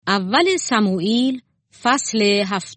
اول سموئیل فصل 7.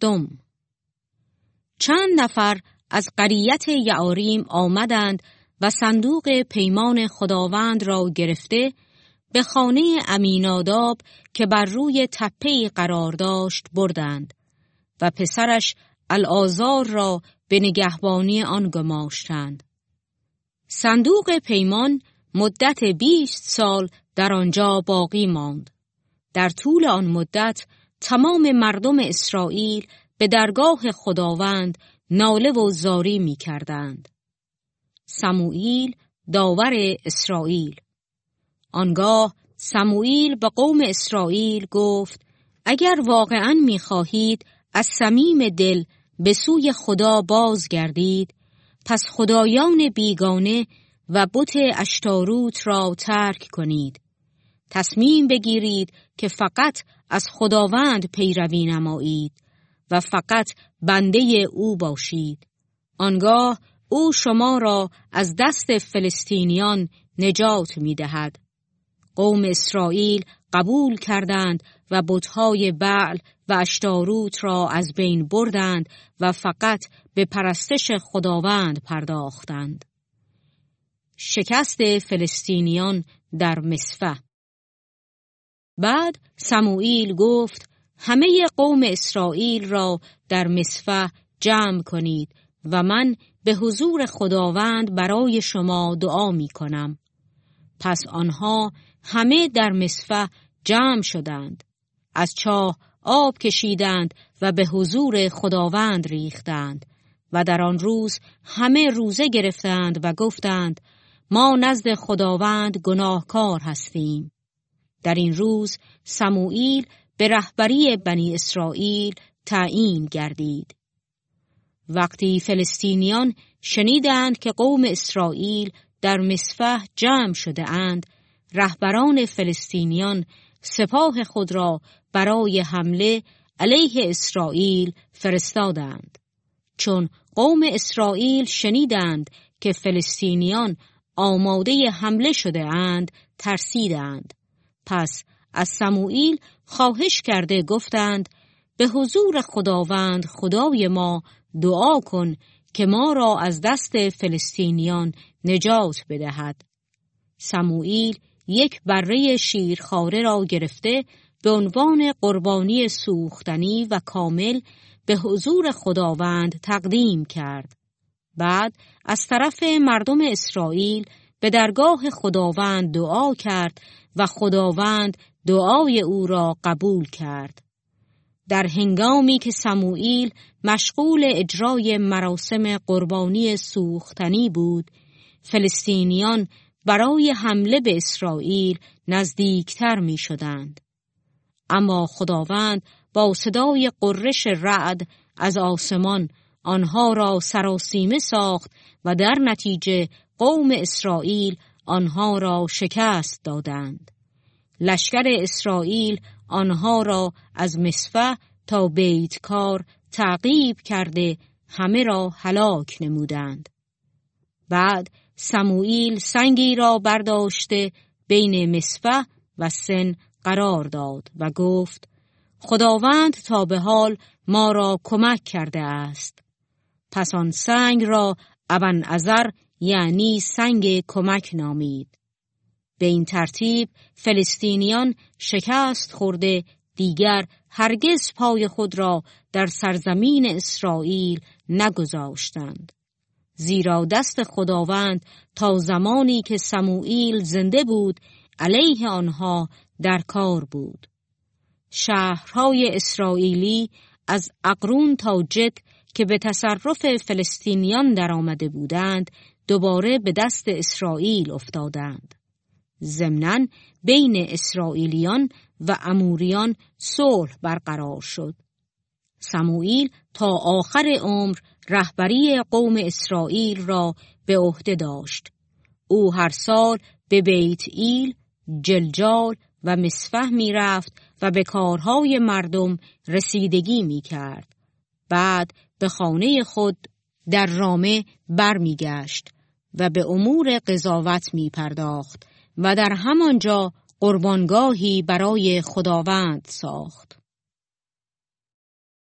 چند نفر از قریت یعاریم آمدند و صندوق پیمان خداوند را گرفته به خانه امیناداب که بر روی تپه‌ای قرار داشت بردند و پسرش العازار را به نگهبانی آن گماشتند. صندوق پیمان مدت 20 سال در آنجا باقی ماند. در طول آن مدت تمام مردم اسرائیل به درگاه خداوند ناله و زاری می کردند. سموئیل داور اسرائیل. آنگاه سموئیل به قوم اسرائیل گفت: اگر واقعاً می خواهید از صمیم دل به سوی خدا بازگردید، پس خدایان بیگانه و بت اشتاروت را ترک کنید. تصمیم بگیرید که فقط از خداوند پیروی نمایید و فقط بنده او باشید. آنگاه او شما را از دست فلسطینیان نجات می دهد. قوم اسرائیل قبول کردند و بت‌های بعل و اشتاروت را از بین بردند و فقط به پرستش خداوند پرداختند. شکست فلسطینیان در مصفه. بعد سموئیل گفت: همه قوم اسرائیل را در مصفه جمع کنید و من به حضور خداوند برای شما دعا می کنم. پس آنها همه در مصفه جمع شدند. از چاه آب کشیدند و به حضور خداوند ریختند و در آن روز همه روزه گرفتند و گفتند: ما نزد خداوند گناهکار هستیم. در این روز سموئیل به رهبری بنی اسرائیل تعیین گردید. وقتی فلسطینیان شنیدند که قوم اسرائیل در مصفه جمع شده اند، رهبران فلسطینیان سپاه خود را برای حمله علیه اسرائیل فرستادند. چون قوم اسرائیل شنیدند که فلسطینیان آماده حمله شده اند، ترسیدند. پس از سموئیل خواهش کرده گفتند: به حضور خداوند خدای ما دعا کن که ما را از دست فلسطینیان نجات بدهد. سموئیل یک بره شیرخواره را گرفته به عنوان قربانی سوختنی و کامل به حضور خداوند تقدیم کرد. بعد از طرف مردم اسرائیل به درگاه خداوند دعا کرد و خداوند دعای او را قبول کرد. در هنگامی که سموئیل مشغول اجرای مراسم قربانی سوختنی بود، فلسطینیان برای حمله به اسرائیل نزدیکتر می شدند. اما خداوند با صدای غرش رعد از آسمان آنها را سراسیمه ساخت و در نتیجه قوم اسرائیل آنها را شکست دادند. لشکر اسرائیل آنها را از مصفه تا بیتکار تعقیب کرده همه را هلاک نمودند. بعد سموئیل سنگی را برداشته بین مصفه و سن قرار داد و گفت: خداوند تا به حال ما را کمک کرده است. پس آن سنگ را ابنعزر یعنی سنگ کمک نامید. به این ترتیب فلسطینیان شکست خورده دیگر هرگز پای خود را در سرزمین اسرائیل نگذاشتند. زیرا دست خداوند تا زمانی که سموئیل زنده بود علیه آنها در کار بود. شهرهای اسرائیلی از اقرون تا جد که به تصرف فلسطینیان در آمده بودند دوباره به دست اسرائیل افتادند. ضمناً بین اسرائیلیان و اموریان صلح برقرار شد. سموئیل تا آخر عمر رهبری قوم اسرائیل را به عهده داشت. او هر سال به بیت ایل، جلجال و مصفه می رفت و به کارهای مردم رسیدگی می کرد. بعد به خانه خود در رامه بر می گشت و به امور قضاوت می پرداخت و در همانجا قربانگاهی برای خداوند ساخت.